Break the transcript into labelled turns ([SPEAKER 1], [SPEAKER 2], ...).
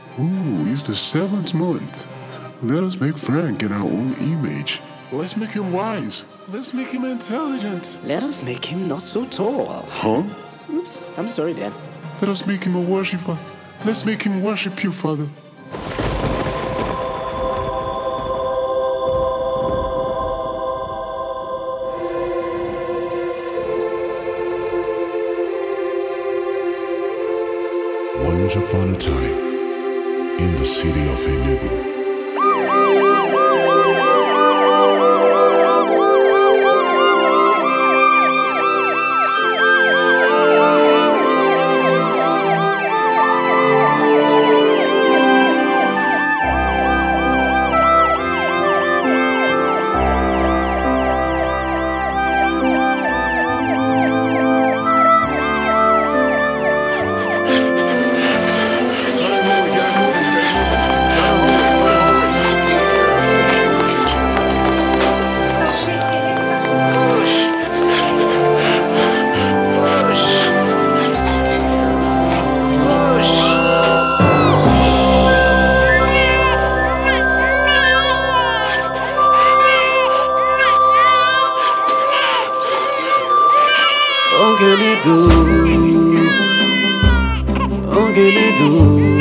[SPEAKER 1] Ooh, it's the seventh month. Let us make Frank in our own image. Let's make him wise. Let's make him intelligent.
[SPEAKER 2] Let us make him not so tall.
[SPEAKER 1] Huh?
[SPEAKER 2] Oops, I'm sorry, Dad.
[SPEAKER 1] Let us make him a worshiper. Let's make him worship you, Father. Once upon a time, in the city of Enugu,
[SPEAKER 2] Ogeledu, Ogeledu.